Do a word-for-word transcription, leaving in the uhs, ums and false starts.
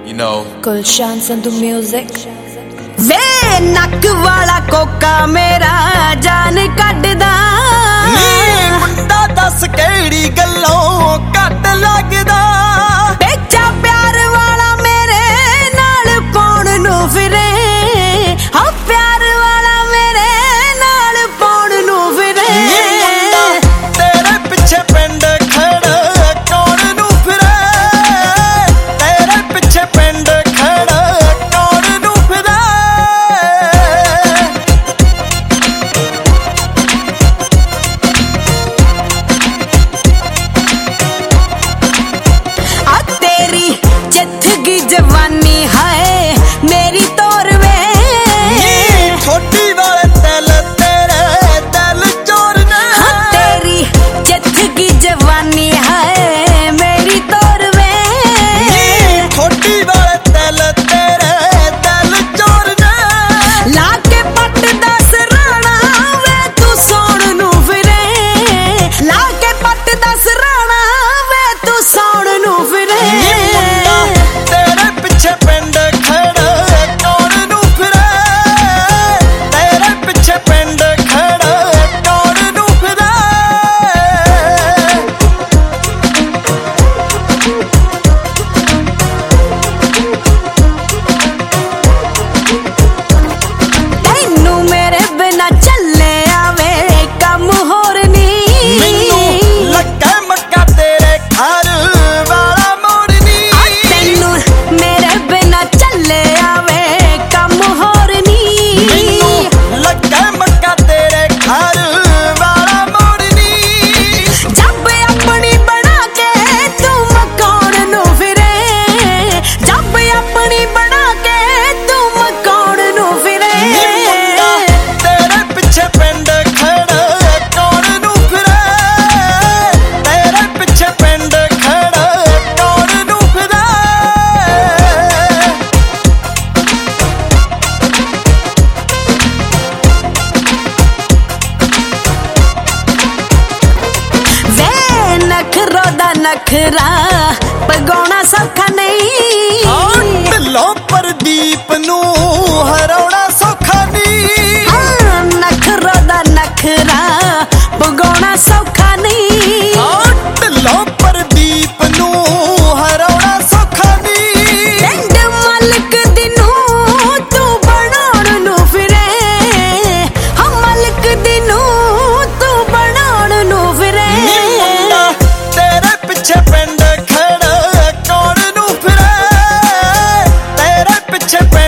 you know. Gulshan Sandhu music. वे नक वाला Coca मेरा जान कटदा नी मुंडा दस केड़ी गल्लों कट लगदा बेचा प्यार वाला मेरे नाल पौण नू फिरे हाँ प्यार वाला मेरे नाल पौण नू फिरे तेरे पिछे पिंड खड़ा कौन नू फिरे तेरे पिछे पिंड खड़ा कौन नू फिरे आ तेरी चिथगी जवानी है मेरी तोर वे छोटी वाले दिल तेरे दिल चोरना हाँ तेरी चिथगी जवानी है मेरी तोर वे छोटी वाले दिल तेरे दिल चोरना लाके पट दस राणा वे तू सौण नू फिरे लाके पट दस राणा वे तू सौण नू फिरे तेरे पिछे पिंड खड़ा कौन नू फिरे तेरे पिछे पिंड खड़ा कौन नू फिरे तैनू मेरे बिना चले आवे कम होर नी मैनू लगा मक्का तेरे घर वाला मोड़नी तैनू मेरे बिना चले आवे कम होर नी मैनू लगा मक्का तेरे घर वाला मोड़नी जब अपनी बना के तू मकान नू फिरे जब अपनी बना के तू मकान नू फिरे तेरे पिछे पिंड खड़ा कौन नू फिरे तेरे पिछे पिंड खड़ा कौन नू फिरे वे नखरो दा नखरा पगाउणा सौखा नहीं ढिल्लों प्रदीप नू हराउणा सौखा नहीं हाँ, नखरो दा नखरा पगाउणा सौखा नहीं ढिल्लों प्रदीप नू हराउणा सौखा नहीं पिंड मलक दी नू तू बनाउण नू फिरे हाँ मलक दी नू तू बनाउण नू फिरे तेरे पिछे पिंड खड़ा कौन नू फिरे तेरे पिछे पिंड